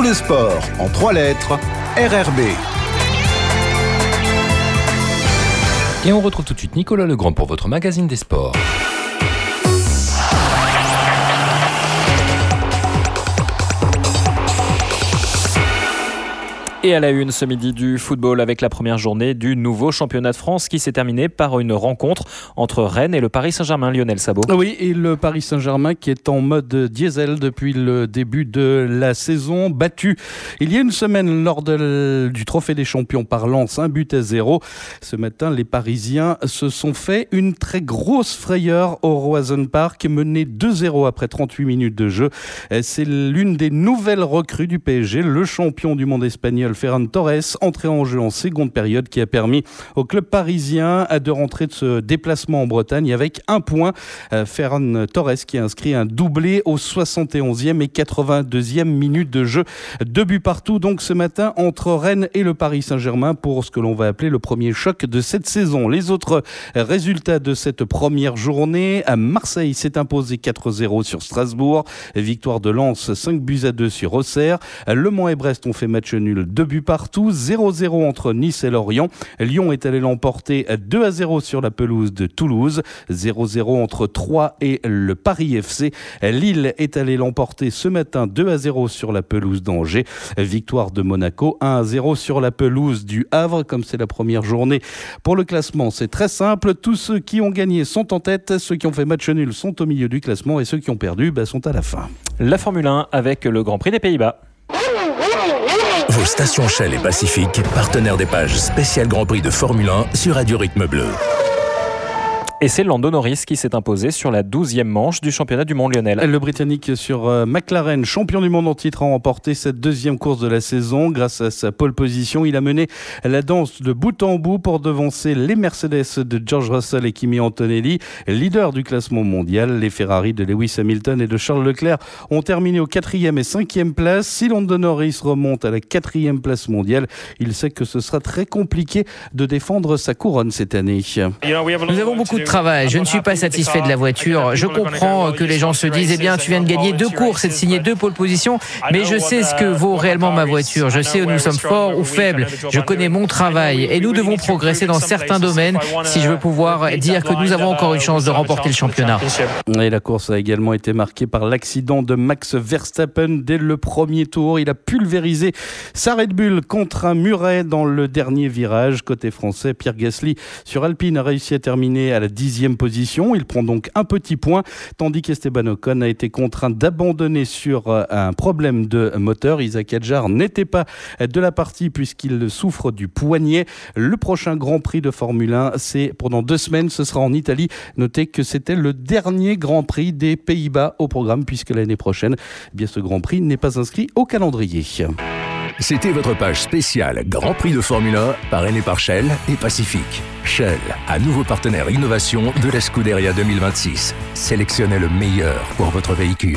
le sport en 3 lettres, RRB. Et on retrouve tout de suite Nicolas Legrand pour votre magazine des sports. Et à la une ce midi du football avec la première journée du nouveau championnat de France qui s'est terminée par une rencontre entre Rennes et le Paris Saint-Germain. Lionel Sabot. Oui, et le Paris Saint-Germain qui est en mode diesel depuis le début de la saison, battu il y a une semaine lors du Trophée des Champions par Lens, 1-0. Ce matin, les Parisiens se sont fait une très grosse frayeur au Roazhon Park, mené 2-0 après 38 minutes de jeu. C'est l'une des nouvelles recrues du PSG, le champion du monde espagnol Ferran Torres, entré en jeu en seconde période, qui a permis au club parisien de rentrer de ce déplacement en Bretagne avec 1 point. Ferran Torres qui a inscrit un doublé au 71e et 82e minute de jeu. 2 buts partout donc ce matin entre Rennes et le Paris Saint-Germain pour ce que l'on va appeler le premier choc de cette saison. Les autres résultats de cette première journée, Marseille s'est imposé 4-0 sur Strasbourg, victoire de Lens 5-2 sur Auxerre. Le Mans et Brest ont fait match nul, 2 buts partout, 0-0 entre Nice et Lorient. Lyon est allé l'emporter 2-0 sur la pelouse de Toulouse, 0-0 entre Troyes et le Paris FC. Lille est allé l'emporter ce matin 2-0 sur la pelouse d'Angers. Victoire de Monaco 1-0 sur la pelouse du Havre. Comme c'est la première journée pour le classement, c'est très simple. Tous ceux qui ont gagné sont en tête, ceux qui ont fait match nul sont au milieu du classement et ceux qui ont perdu sont à la fin. La Formule 1 avec le Grand Prix des Pays-Bas. Vos stations Shell et Pacifique, partenaires des pages spéciales Grand Prix de Formule 1 sur Radio Rythme Bleu. Et c'est Lando Norris qui s'est imposé sur la 12e manche du championnat du monde, Lionel. Le Britannique sur McLaren, champion du monde en titre, a remporté cette 2e course de la saison. Grâce à sa pole position, il a mené la danse de bout en bout pour devancer les Mercedes de George Russell et Kimi Antonelli, leader du classement mondial. Les Ferrari de Lewis Hamilton et de Charles Leclerc ont terminé aux 4e et 5e places. Si Lando Norris remonte à la 4e place mondiale, il sait que ce sera très compliqué de défendre sa couronne cette année. Nous avons beaucoup de travail. Je ne suis pas satisfait de la voiture. Je comprends que les gens se disent « Eh bien, tu viens de gagner 2 courses et de signer 2 pole positions. » Mais je sais ce que vaut réellement ma voiture. Je sais où nous sommes forts ou faibles. Je connais mon travail et nous devons progresser dans certains domaines si je veux pouvoir dire que nous avons encore une chance de remporter le championnat. Et la course a également été marquée par l'accident de Max Verstappen dès le premier tour. Il a pulvérisé sa Red Bull contre un muret dans le dernier virage. Côté français, Pierre Gasly sur Alpine a réussi à terminer à la 10e position. Il prend donc un petit point, tandis qu'Esteban Ocon a été contraint d'abandonner sur un problème de moteur. Isaac Hadjar n'était pas de la partie puisqu'il souffre du poignet. Le prochain Grand Prix de Formule 1, c'est pendant 2 semaines, ce sera en Italie. Notez que c'était le dernier Grand Prix des Pays-Bas au programme puisque l'année prochaine, ce Grand Prix n'est pas inscrit au calendrier. C'était votre page spéciale Grand Prix de Formule 1 parrainée par Shell et Pacifique. Shell, un nouveau partenaire innovation de la Scuderia 2026. Sélectionnez le meilleur pour votre véhicule.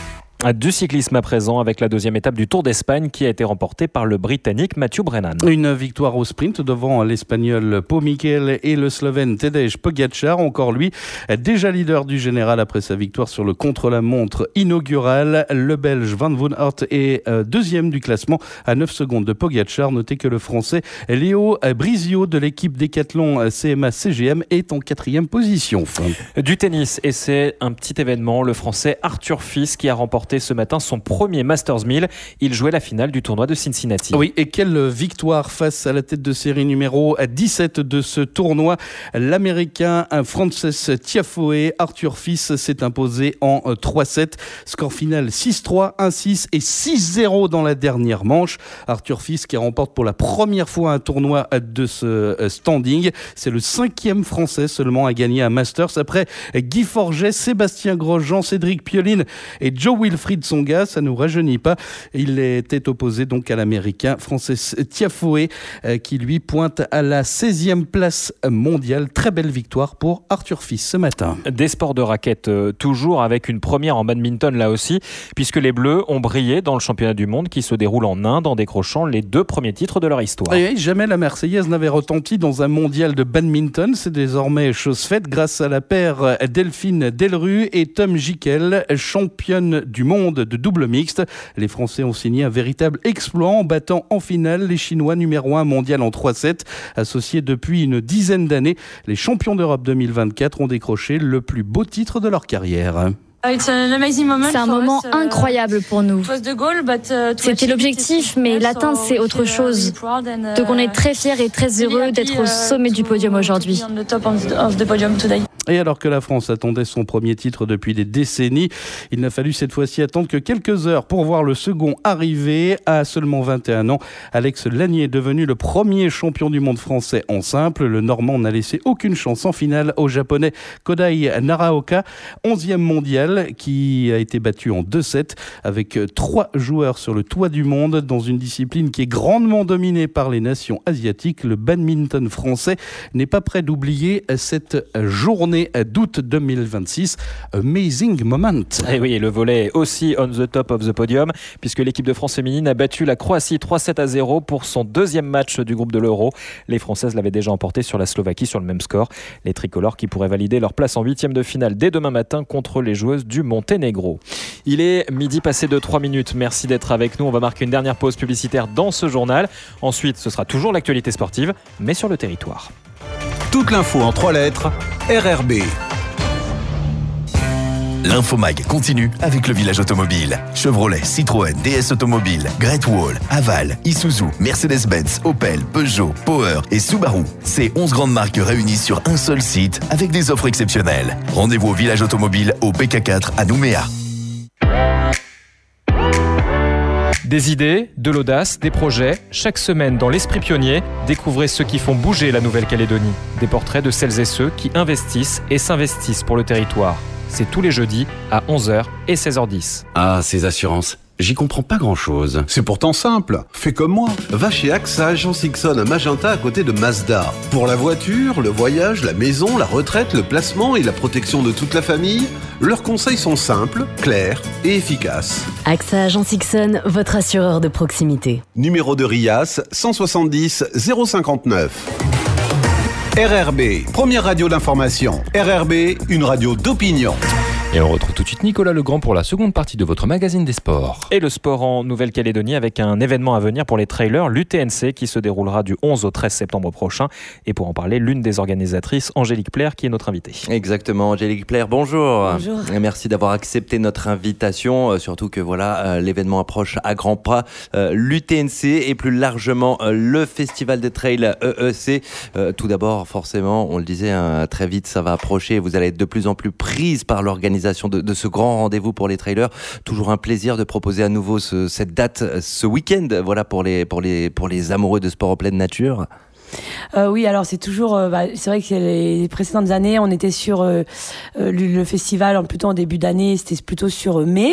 Du cyclisme à présent avec la 2e étape du Tour d'Espagne qui a été remportée par le Britannique Mathieu Brennan. Une victoire au sprint devant l'Espagnol Pau Miquel et le Slovène Tadej Pogačar, encore lui, déjà leader du général après sa victoire sur le contre-la-montre inaugural. Le Belge Van Wout Aert est 2e du classement à 9 secondes de Pogačar. Notez que le Français Léo Brizio de l'équipe Décathlon CMA-CGM est en 4e position. Du tennis, et c'est un petit événement, le Français Arthur Fils qui a remporté ce matin son premier Masters 1000. Il jouait la finale du tournoi de Cincinnati. Oui, et quelle victoire face à la tête de série numéro 17 de ce tournoi. L'Américain Frances Tiafoe, Arthur Fils s'est imposé en 3-7. Score final 6-3, 1-6 et 6-0 dans la dernière manche. Arthur Fils qui remporte pour la première fois un tournoi de ce standing. C'est le 5e Français seulement à gagner un Masters après Guy Forget, Sébastien Grosjean, Cédric Pioline et Joe Wilfried Tsonga. Ça ne nous rajeunit pas. Il était opposé donc à l'Américain Frances Tiafoe qui lui pointe à la 16e place mondiale. Très belle victoire pour Arthur Fils ce matin. Des sports de raquettes toujours avec une première en badminton là aussi puisque les Bleus ont brillé dans le championnat du monde qui se déroule en Inde en décrochant les 2 premiers titres de leur histoire. Et jamais la Marseillaise n'avait retenti dans un mondial de badminton. C'est désormais chose faite grâce à la paire Delphine Delru et Tom Jikel, championne du monde de double mixte. Les Français ont signé un véritable exploit en battant en finale les Chinois numéro 1 mondial en 3-7. Associés depuis une dizaine d'années, les champions d'Europe 2024 ont décroché le plus beau titre de leur carrière. C'est un moment incroyable pour nous. C'était l'objectif, mais l'atteindre, c'est autre chose. Donc on est très fiers et très heureux d'être au sommet du podium aujourd'hui. Et alors que la France attendait son premier titre depuis des décennies, il n'a fallu cette fois-ci attendre que quelques heures pour voir le second arriver. À seulement 21 ans, Alex Lanier est devenu le premier champion du monde français en simple. Le Normand n'a laissé aucune chance en finale au Japonais Kodai Naraoka, 11e mondial, qui a été battu en 2-7 avec 3 joueurs sur le toit du monde dans une discipline qui est grandement dominée par les nations asiatiques. Le badminton français n'est pas prêt d'oublier cette journée d'août 2026. Amazing moment. Et oui, et le volley est aussi on the top of the podium, puisque l'équipe de France féminine a battu la Croatie 3-7-0 pour son deuxième match du groupe de l'Euro. Les Françaises l'avaient déjà emporté sur la Slovaquie sur le même score. Les tricolores qui pourraient valider leur place en 8e de finale dès demain matin contre les joueuses du Monténégro. Il est midi passé de 3 minutes. Merci d'être avec nous. On va marquer une dernière pause publicitaire dans ce journal. Ensuite, ce sera toujours l'actualité sportive, mais sur le territoire. Toute l'info en 3 lettres, RRB. L'Infomag continue avec le village automobile. Chevrolet, Citroën, DS Automobile, Great Wall, Haval, Isuzu, Mercedes-Benz, Opel, Peugeot, Power et Subaru. Ces 11 grandes marques réunies sur un seul site avec des offres exceptionnelles. Rendez-vous au village automobile au BK4 à Nouméa. Des idées, de l'audace, des projets. Chaque semaine dans l'Esprit Pionnier, découvrez ceux qui font bouger la Nouvelle-Calédonie. Des portraits de celles et ceux qui investissent et s'investissent pour le territoire. C'est tous les jeudis à 11h et 16h10. Ah, ces assurances. J'y comprends pas grand-chose. C'est pourtant simple. Fais comme moi. Va chez AXA Agence Ixon à Magenta à côté de Mazda. Pour la voiture, le voyage, la maison, la retraite, le placement et la protection de toute la famille, leurs conseils sont simples, clairs et efficaces. AXA Agence Ixon, votre assureur de proximité. Numéro de RIAS 170 059. RRB, première radio d'information. RRB, une radio d'opinion. Et on retrouve tout de suite Nicolas Legrand pour la seconde partie de votre magazine des sports. Et le sport en Nouvelle-Calédonie avec un événement à venir pour les trailers, l'UTNC, qui se déroulera du 11 au 13 septembre prochain. Et pour en parler, l'une des organisatrices, Angélique Plaire, qui est notre invitée. Exactement, Angélique Plaire, bonjour. Bonjour. Et merci d'avoir accepté notre invitation, surtout que voilà, l'événement approche à grands pas. L'UTNC et plus largement le Festival des Trails EEC. Tout d'abord, forcément, on le disait, très vite ça va approcher. Vous allez être de plus en plus prise par l'organisation de ce grand rendez-vous pour les trailers. Toujours un plaisir de proposer à nouveau cette date ce week-end, voilà, pour les amoureux de sport en pleine nature. Oui, alors c'est toujours, c'est vrai que les précédentes années, on était sur le festival plutôt en début d'année, c'était plutôt sur mai.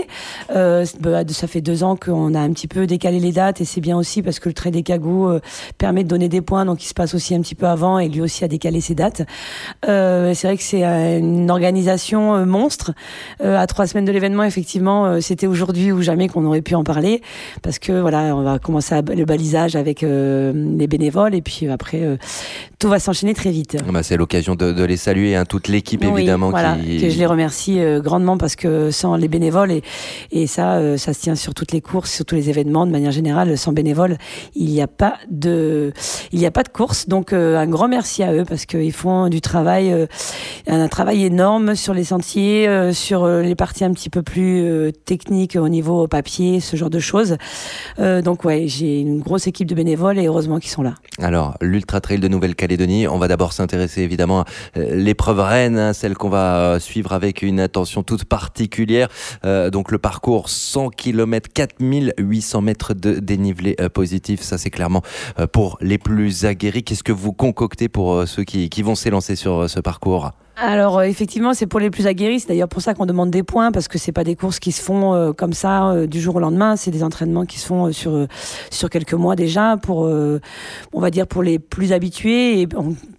Ça fait 2 ans qu'on a un petit peu décalé les dates et c'est bien aussi parce que le Trail des Cagous permet de donner des points, donc il se passe aussi un petit peu avant et lui aussi a décalé ses dates. C'est vrai que c'est une organisation monstre. À 3 semaines de l'événement, effectivement, c'était aujourd'hui ou jamais qu'on aurait pu en parler parce que voilà, on va commencer le balisage avec les bénévoles et puis après tout va s'enchaîner très vite. C'est l'occasion de les saluer, toute l'équipe évidemment. Voilà, que je les remercie grandement parce que sans les bénévoles et ça se tient sur toutes les courses, sur tous les événements de manière générale, sans bénévoles il n'y a pas de course, donc un grand merci à eux parce qu'ils font du travail, un travail énorme sur les sentiers, sur les parties un petit peu plus techniques au niveau papier, ce genre de choses. Donc ouais, j'ai une grosse équipe de bénévoles et heureusement qu'ils sont là. Alors l'Ultra Trail de Nouvelle-Calédonie, on va d'abord s'intéresser évidemment à l'épreuve reine, celle qu'on va suivre avec une attention toute particulière. Donc le parcours 100 km, 4800 mètres de dénivelé positif, ça c'est clairement pour les plus aguerris. Qu'est-ce que vous concoctez pour ceux qui vont s'élancer sur ce parcours ? Alors effectivement, c'est pour les plus aguerris. C'est d'ailleurs pour ça qu'on demande des points parce que c'est pas des courses qui se font comme ça du jour au lendemain. C'est des entraînements qui se font sur quelques mois déjà pour, on va dire pour les plus habitués. Et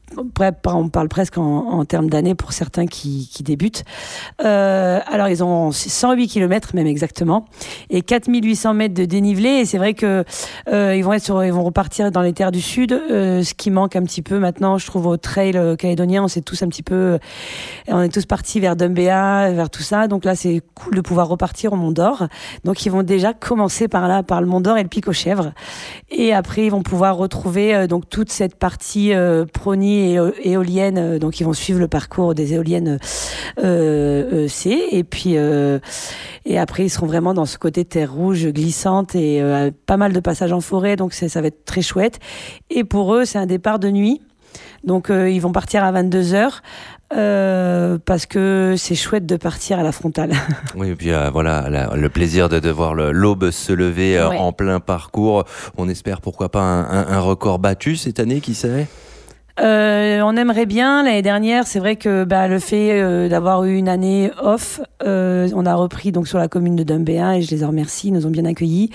on parle presque en termes d'années pour certains qui débutent. Alors ils ont 108 km même exactement et 4800 mètres de dénivelé, et c'est vrai que ils vont repartir dans les terres du sud, ce qui manque un petit peu maintenant, je trouve, au trail calédonien. On est tous partis vers Dumbéa, vers tout ça, donc là c'est cool de pouvoir repartir au Mont d'Or. Donc ils vont déjà commencer par le Mont d'Or et le Pic aux Chèvres, et après ils vont pouvoir retrouver donc toute cette partie Prony et éolienne, donc ils vont suivre le parcours des éoliennes C, et puis et après ils seront vraiment dans ce côté terre rouge glissante et pas mal de passages en forêt, donc ça va être très chouette. Et pour eux c'est un départ de nuit, donc ils vont partir à 22h. Parce que c'est chouette de partir à la frontale. Oui, et puis voilà, le plaisir de voir l'aube se lever en plein parcours. On espère pourquoi pas un record battu cette année, qui sait? On aimerait bien. L'année dernière, c'est vrai que le fait d'avoir eu une année off, on a repris donc sur la commune de Dumbéa, et je les en remercie, ils nous ont bien accueillis.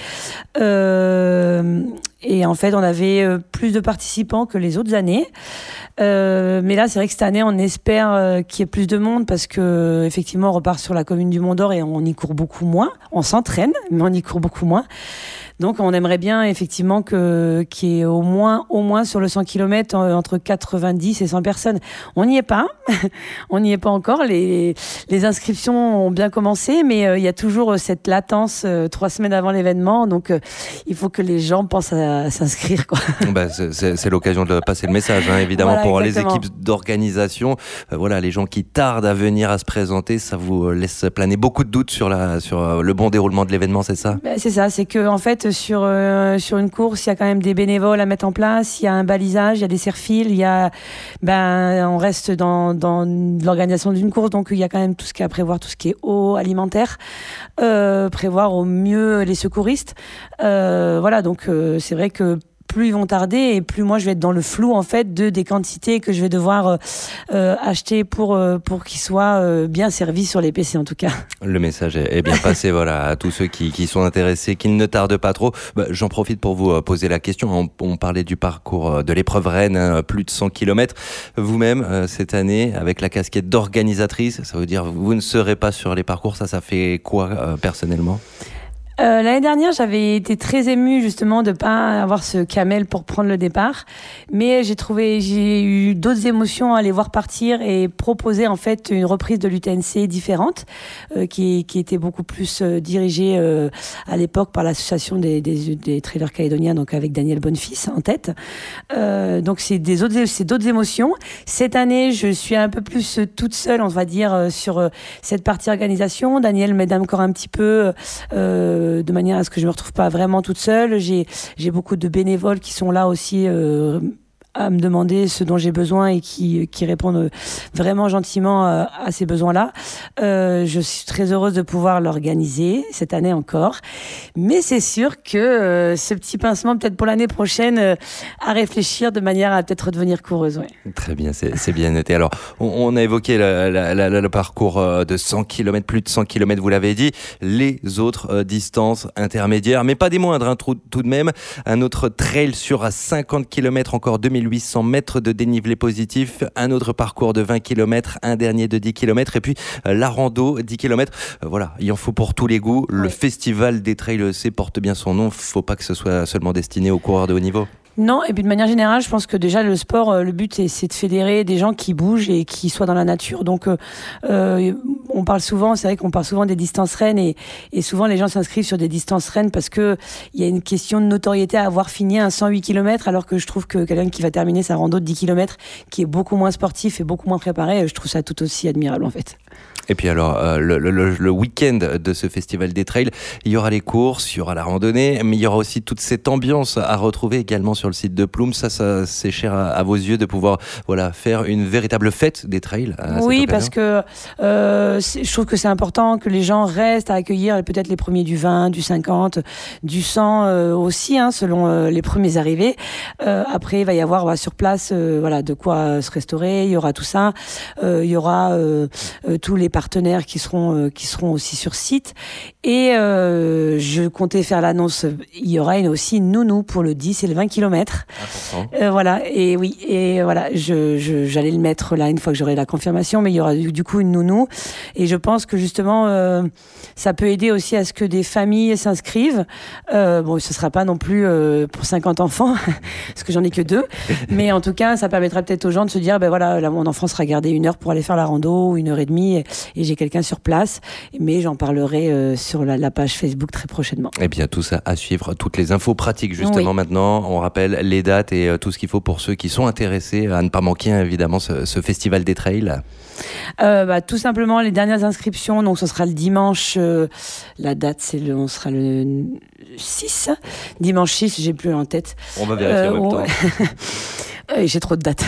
Et en fait, on avait plus de participants que les autres années. Mais là, c'est vrai que cette année, on espère qu'il y ait plus de monde, parce que effectivement, on repart sur la commune du Mont d'Or et on y court beaucoup moins. On s'entraîne, mais on y court beaucoup moins. Donc, on aimerait bien effectivement qu'il y ait au moins sur le 100 km entre 90 et 100 personnes. On n'y est pas. On n'y est pas encore. Les inscriptions ont bien commencé, mais il y a toujours cette latence 3 semaines avant l'événement. Donc, il faut que les gens pensent à s'inscrire, quoi. C'est l'occasion de passer le message, évidemment, voilà, pour exactement. Les équipes d'organisation. Les gens qui tardent à venir à se présenter, ça vous laisse planer beaucoup de doutes sur le bon déroulement de l'événement, c'est ça? C'est ça, c'est que en fait, sur une course, il y a quand même des bénévoles à mettre en place, il y a un balisage, il y a des serre-fils, on reste dans l'organisation d'une course, donc il y a quand même tout ce qu'il y a à prévoir, tout ce qui est eau, alimentaire, prévoir au mieux les secouristes. Donc c'est vrai que plus ils vont tarder et plus moi je vais être dans le flou en fait des quantités que je vais devoir acheter pour qu'ils soient bien servis sur les PC en tout cas. Le message est bien passé à tous ceux qui sont intéressés, qui ne tardent pas trop. J'en profite pour vous poser la question. On parlait du parcours de l'épreuve Rennes, plus de 100 km. Vous-même, cette année, avec la casquette d'organisatrice, ça veut dire vous ne serez pas sur les parcours, ça fait quoi personnellement ? L'année dernière, j'avais été très émue justement de pas avoir ce camel pour prendre le départ, mais j'ai eu d'autres émotions à les voir partir et proposer en fait une reprise de l'UTNC différente, qui était beaucoup plus dirigée à l'époque par l'association des trailers calédoniens, donc avec Daniel Bonnefils en tête. Donc c'est d'autres émotions. Cette année, je suis un peu plus toute seule, on va dire, sur cette partie organisation. Daniel m'aide encore un petit peu. De manière à ce que je me retrouve pas vraiment toute seule. J'ai beaucoup de bénévoles qui sont là aussi à me demander ce dont j'ai besoin et qui répondent vraiment gentiment à ces besoins-là. Je suis très heureuse de pouvoir l'organiser cette année encore. Mais c'est sûr que ce petit pincement, peut-être pour l'année prochaine, à réfléchir de manière à peut-être redevenir coureuse. Ouais. Très bien, c'est bien noté. Alors, on a évoqué le parcours de 100 km, plus de 100 km, vous l'avez dit. Les autres distances intermédiaires, mais pas des moindres, tout de même. Un autre trail sur 50 km, encore 2800 mètres de dénivelé positif, un autre parcours de 20 km, un dernier de 10 km, et puis la rando 10 km. Il en faut pour tous les goûts. Le Festival des Trails EC porte bien son nom. Faut pas que ce soit seulement destiné aux coureurs de haut niveau. Non, et puis de manière générale, je pense que déjà le sport, le but c'est de fédérer des gens qui bougent et qui soient dans la nature. Donc on parle souvent, c'est vrai qu'on parle souvent des distances Rennes et souvent les gens s'inscrivent sur des distances Rennes parce que il y a une question de notoriété à avoir fini un 108 km, alors que je trouve que quelqu'un qui va terminer sa rando de 10 km, qui est beaucoup moins sportif et beaucoup moins préparé, je trouve ça tout aussi admirable en fait. Et puis alors, le week-end de ce Festival des Trails, il y aura les courses, il y aura la randonnée, mais il y aura aussi toute cette ambiance à retrouver également sur le site de Ploum. Ça c'est cher à vos yeux de pouvoir faire une véritable fête des trails. Oui, parce que je trouve que c'est important que les gens restent à accueillir peut-être les premiers du 20, du 50, du 100 aussi, selon les premiers arrivés. Après, il va y avoir sur place de quoi se restaurer, il y aura tout ça. Il y aura tous les partenaires qui seront aussi sur site. Et je comptais faire l'annonce. Il y aura aussi une nounou pour le 10 et le 20 km. Voilà. Et oui. Et voilà. J'allais le mettre là une fois que j'aurai la confirmation. Mais il y aura du coup une nounou. Et je pense que justement, ça peut aider aussi à ce que des familles s'inscrivent. Bon, ce sera pas non plus pour 50 enfants, parce que j'en ai que 2. Mais en tout cas, ça permettra peut-être aux gens de se dire, ben voilà, là, mon enfant sera gardé 1 heure pour aller faire la rando, ou 1h30, et j'ai quelqu'un sur place. Mais j'en parlerai sur la page Facebook très prochainement. Eh bien, tout ça à suivre, toutes les infos pratiques justement maintenant. On rappelle les dates et tout ce qu'il faut pour ceux qui sont intéressés à ne pas manquer évidemment ce festival des trails. Tout simplement les dernières inscriptions, donc ce sera le dimanche, la date on sera le 6, dimanche 6, j'ai plus en tête. On va vérifier en même temps. J'ai trop de dates.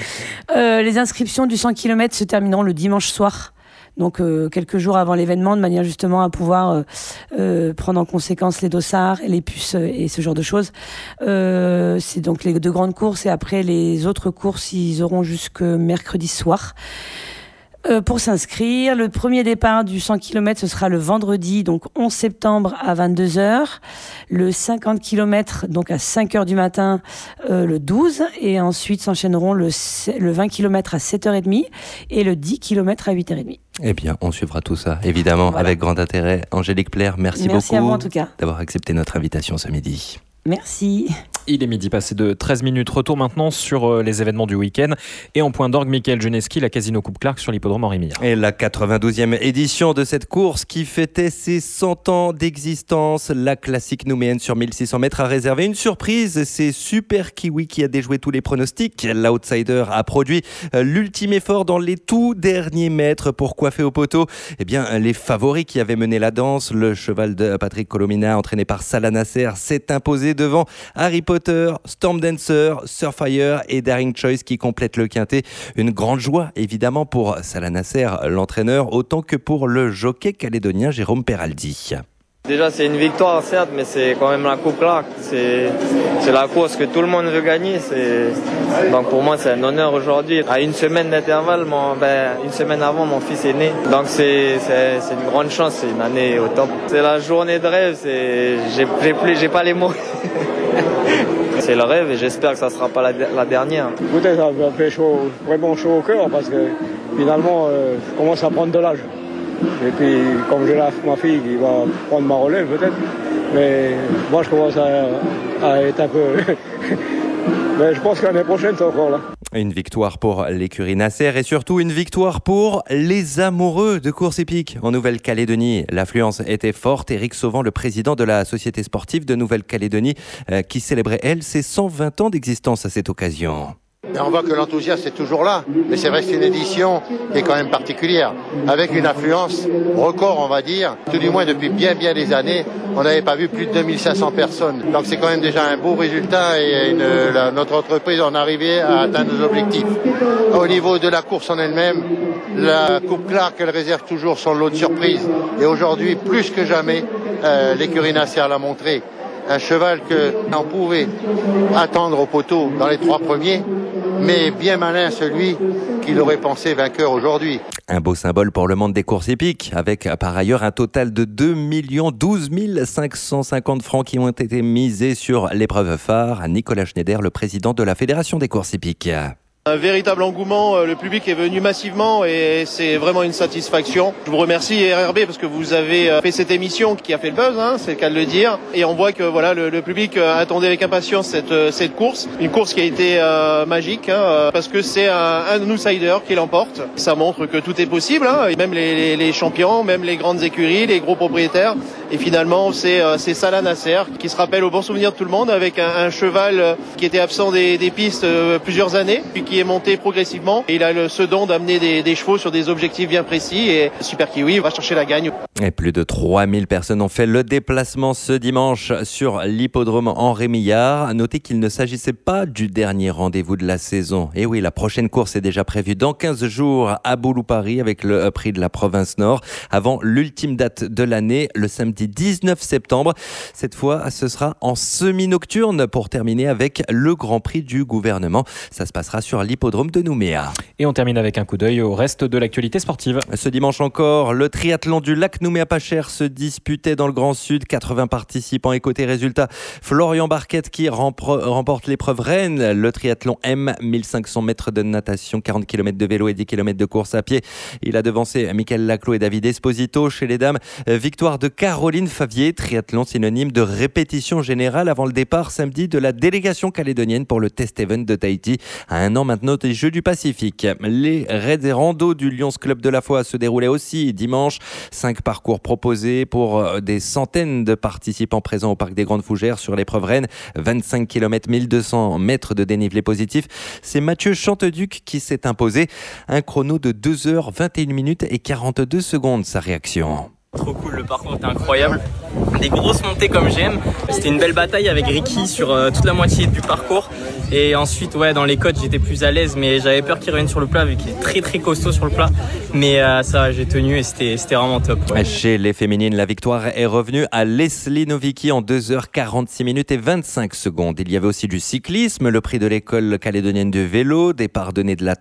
Les inscriptions du 100 km se termineront le dimanche soir. Donc quelques jours avant l'événement, de manière justement à pouvoir prendre en conséquence les dossards, les puces et ce genre de choses. C'est donc les 2 grandes courses, et après les autres courses, ils auront jusque mercredi soir. Pour s'inscrire, le premier départ du 100 km, ce sera le vendredi, donc 11 septembre à 22h. Le 50 km, donc à 5h du matin, le 12. Et ensuite s'enchaîneront le 20 km à 7h30 et le 10 km à 8h30. Eh bien, on suivra tout ça, évidemment, avec grand intérêt. Angélique Plaire, merci beaucoup à vous, en tout cas, d'avoir accepté notre invitation ce midi. Merci. Il est midi passé de 13 minutes. Retour maintenant sur les événements du week-end. Et en point d'orgue, Michael Juneski, la Casino Coupe Clark sur l'hippodrome Henri Millard. Et la 92e édition de cette course qui fêtait ses 100 ans d'existence. La classique nouméenne sur 1600 mètres a réservé une surprise. C'est Super Kiwi qui a déjoué tous les pronostics. L'outsider a produit l'ultime effort dans les tout derniers mètres pour coiffer au poteau les favoris qui avaient mené la danse. Le cheval de Patrick Colomina, entraîné par Salah Nasser, s'est imposé devant Harry Potter, Storm Dancer, Surfire et Daring Choice qui complètent le quintet. Une grande joie évidemment pour Salah Nasser, l'entraîneur, autant que pour le jockey calédonien Jérôme Peraldi. Déjà c'est une victoire certes, mais c'est quand même la Coupe Clark. C'est la course que tout le monde veut gagner. Donc pour moi c'est un honneur aujourd'hui. À une semaine d'intervalle, une semaine avant mon fils est né. Donc c'est une grande chance, c'est une année au top. C'est la journée de rêve, j'ai pas les mots. C'est le rêve et j'espère que ça ne sera pas la dernière. Écoutez, ça me fait vraiment chaud au cœur parce que finalement je commence à prendre de l'âge. Et puis, comme j'ai ma fille qui va prendre ma relève peut-être, mais moi je commence à être un peu... mais je pense que l'année prochaine, c'est encore là. Une victoire pour l'écurie Nasser et surtout une victoire pour les amoureux de course hippique en Nouvelle-Calédonie. L'affluence était forte. Éric Sauvant, le président de la Société sportive de Nouvelle-Calédonie, qui célébrait, elle, ses 120 ans d'existence à cette occasion. Et on voit que l'enthousiasme est toujours là, mais c'est vrai que c'est une édition qui est quand même particulière, avec une affluence record, on va dire. Tout du moins depuis bien des années, on n'avait pas vu plus de 2500 personnes. Donc c'est quand même déjà un beau résultat et notre entreprise en arrivée à atteindre nos objectifs. Au niveau de la course en elle-même, la Coupe Clark, elle réserve toujours son lot de surprises. Et aujourd'hui, plus que jamais, l'écurie Nasser l'a montré. Un cheval qu'on pouvait attendre au poteau dans les 3 premiers, mais bien malin celui qui l'aurait pensé vainqueur aujourd'hui. Un beau symbole pour le monde des courses hippiques, avec par ailleurs un total de 2 12 550 francs qui ont été misés sur l'épreuve phare. Nicolas Schneider, le président de la Fédération des courses hippiques. Un véritable engouement, le public est venu massivement et c'est vraiment une satisfaction. Je vous remercie RRB parce que vous avez fait cette émission qui a fait le buzz, c'est le cas de le dire. Et on voit que voilà le public attendait avec impatience cette course. Une course qui a été magique parce que c'est un outsider qui l'emporte. Ça montre que tout est possible, et même les champions, même les grandes écuries, les gros propriétaires. Et finalement c'est Salah Nasser qui se rappelle au bon souvenir de tout le monde avec un cheval qui était absent des pistes plusieurs années, puis qui est monté progressivement et il a ce don d'amener des chevaux sur des objectifs bien précis et Super Kiwi va chercher la gagne. Et plus de 3000 personnes ont fait le déplacement ce dimanche sur l'hippodrome Henri Millard. Notez qu'il ne s'agissait pas du dernier rendez-vous de la saison. Et oui, la prochaine course est déjà prévue dans 15 jours à Boulou-Paris avec le prix de la province Nord avant l'ultime date de l'année, le samedi samedi 19 septembre. Cette fois, ce sera en semi-nocturne pour terminer avec le Grand Prix du gouvernement. Ça se passera sur l'hippodrome de Nouméa. Et on termine avec un coup d'œil au reste de l'actualité sportive. Ce dimanche encore, le triathlon du lac Nouméa-Pas-Cher se disputait dans le Grand Sud. 80 participants et côté résultat, Florian Barquette qui remporte l'épreuve reine. Le triathlon M, 1500 mètres de natation, 40 km de vélo et 10 km de course à pied. Il a devancé Mickaël Laclos et David Esposito. Chez les dames, victoire de Caroline Favier. Triathlon synonyme de répétition générale avant le départ samedi de la délégation calédonienne pour le Test Event de Tahiti, à un an maintenant des Jeux du Pacifique. Les raids et randos du Lions Club de la Foi se déroulaient aussi dimanche. 5 parcours proposés pour des centaines de participants présents au Parc des Grandes Fougères sur l'épreuve reine. 25 km, 1200 mètres de dénivelé positif. C'est Mathieu Chanteduc qui s'est imposé. Un chrono de 2h21 minutes et 42 secondes, sa réaction. Trop cool, le parcours était incroyable. Des grosses montées comme j'aime. C'était une belle bataille avec Ricky sur toute la moitié du parcours. Et ensuite, dans les côtes, j'étais plus à l'aise, mais j'avais peur qu'il revienne sur le plat vu qu'il est très très costaud sur le plat. Mais ça, j'ai tenu et c'était vraiment top. Ouais. Chez les féminines, la victoire est revenue à Leslie Novicki en 2h46 minutes et 25 secondes. Il y avait aussi du cyclisme, le prix de l'école calédonienne de vélo, départ donné de la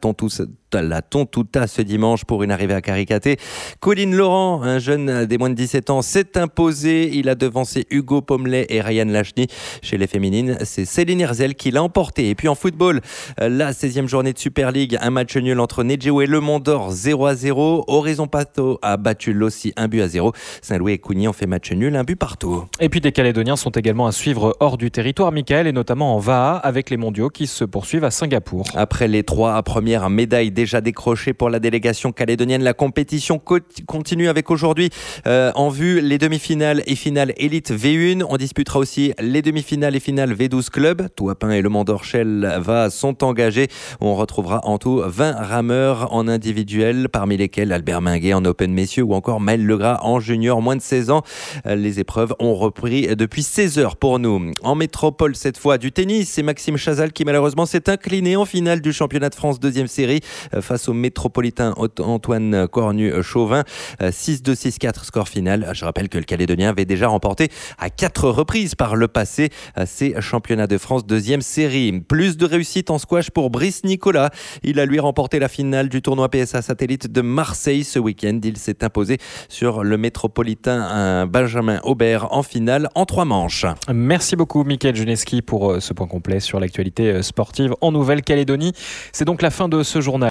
Tontouta ce dimanche pour une arrivée à Caricaté. Colline Laurent, un jeune des moins de 17 ans, s'est imposé. Il a devancé Hugo Pommelet et Ryan Lachny. Chez les féminines, c'est Céline Herzel qui l'a emporté. Et puis en football, la 16e journée de Super League, un match nul entre Nedjeo et Le Mont-d'Or, 0-0. Horizon Pato a battu Lossi 1-0. Saint-Louis et Cougny ont fait match nul, 1 but partout. Et puis des Calédoniens sont également à suivre hors du territoire, Michael, et notamment en Va'a avec les mondiaux qui se poursuivent à Singapour. Après les 3 premières médailles déjà décrochées pour la délégation calédonienne, la compétition continue avec aujourd'hui en vue les demi-finales et finales élite V1. On disputera aussi les demi-finales et finales V12 club. Touapin et Le Mont-d'Or Va'a sont engagés. On retrouvera en tout 20 rameurs en individuel, parmi lesquels Albert Minguet en Open messieurs ou encore Maël Legras en junior moins de 16 ans. Les épreuves ont repris depuis 16 heures pour nous. En métropole cette fois, du tennis, c'est Maxime Chazal qui malheureusement s'est incliné en finale du championnat de France deuxième série face au métropolitain Antoine Cornu-Chauvin. 6-2, 6-4 score final. Je rappelle que le Calédonien avait déjà remporté à 4 reprises par le passé ces championnats de France deuxième série. Plus de réussite en squash pour Brice Nicolas. Il a lui remporté la finale du tournoi PSA Satellite de Marseille ce week-end. Il s'est imposé sur le métropolitain Benjamin Aubert en finale en 3 manches. Merci beaucoup Mickaël Juneski pour ce point complet sur l'actualité sportive en Nouvelle-Calédonie. C'est donc la fin de ce journal.